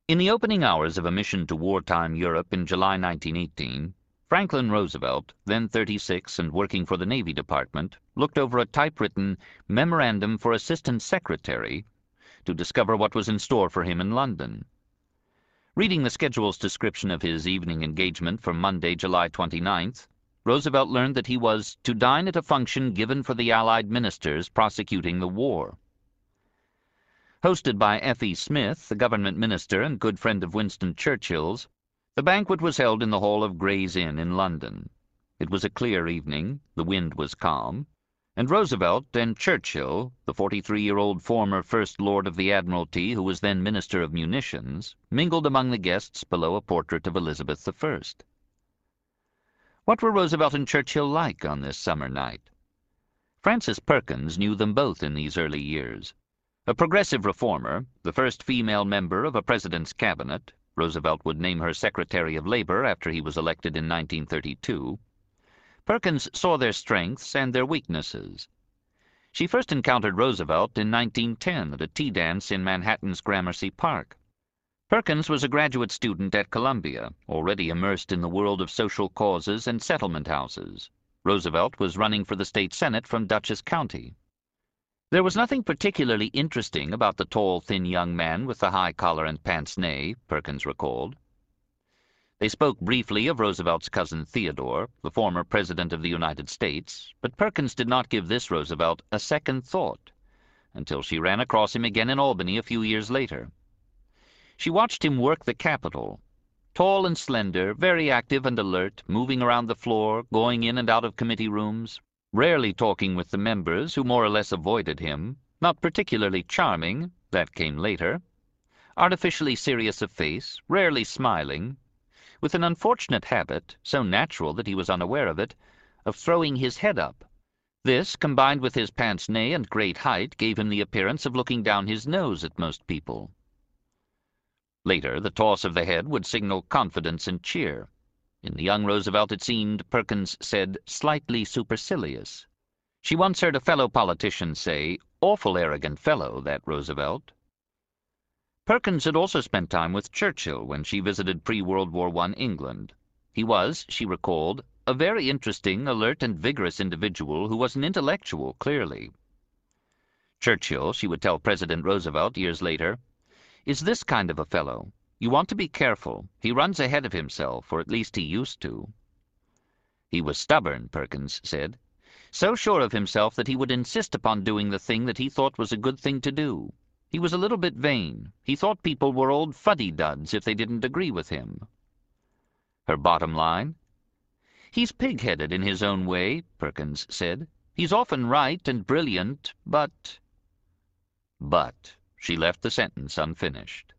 In the opening hours of a mission to wartime Europe in July 1918, Franklin Roosevelt, then 36 and working for the Navy Department, looked over a typewritten Memorandum for Assistant Secretary to discover what was in store for him in London. Reading the schedule's description of his evening engagement for Monday, July 29th, Roosevelt learned that he was to dine at a function given for the Allied ministers prosecuting the war. Hosted by F.E. Smith, the government minister and good friend of Winston Churchill's, the banquet was held in the hall of Gray's Inn in London. It was a clear evening, the wind was calm, and Roosevelt and Churchill, the 43-year-old former First Lord of the Admiralty who was then Minister of Munitions, mingled among the guests below a portrait of Elizabeth I. What were Roosevelt and Churchill like on this summer night? Frances Perkins knew them both in these early years. A progressive reformer, the first female member of a president's cabinet, Roosevelt would name her Secretary of Labor after he was elected in 1932, Perkins saw their strengths and their weaknesses. She first encountered Roosevelt in 1910 at a tea dance in Manhattan's Gramercy Park. Perkins was a graduate student at Columbia, already immersed in the world of social causes and settlement houses. Roosevelt was running for the state senate from Dutchess County. There was nothing particularly interesting about the tall, thin young man with the high collar and pince-nez, Perkins recalled. They spoke briefly of Roosevelt's cousin Theodore, the former President of the United States, but Perkins did not give this Roosevelt a second thought until she ran across him again in Albany a few years later. She watched him work the Capitol, tall and slender, very active and alert, moving around the floor, going in and out of committee rooms, rarely talking with the members, who more or less avoided him, not particularly charming, that came later, artificially serious of face, rarely smiling, with an unfortunate habit, so natural that he was unaware of it, of throwing his head up. This, combined with his pince-nez and great height, gave him the appearance of looking down his nose at most people. Later, the toss of the head would signal confidence and cheer. In the young Roosevelt, it seemed, Perkins said, slightly supercilious. She once heard a fellow politician say, "Awful arrogant fellow, that Roosevelt." Perkins had also spent time with Churchill when she visited pre-World War I England. He was, she recalled, a very interesting, alert, and vigorous individual who was an intellectual, clearly. Churchill, she would tell President Roosevelt years later, is this kind of a fellow. You want to be careful. He runs ahead of himself, or at least he used to. He was stubborn, Perkins said, so sure of himself that he would insist upon doing the thing that he thought was a good thing to do. He was a little bit vain. He thought people were old fuddy-duds if they didn't agree with him. Her bottom line? He's pig-headed in his own way, Perkins said. He's often right and brilliant, but... She left the sentence unfinished.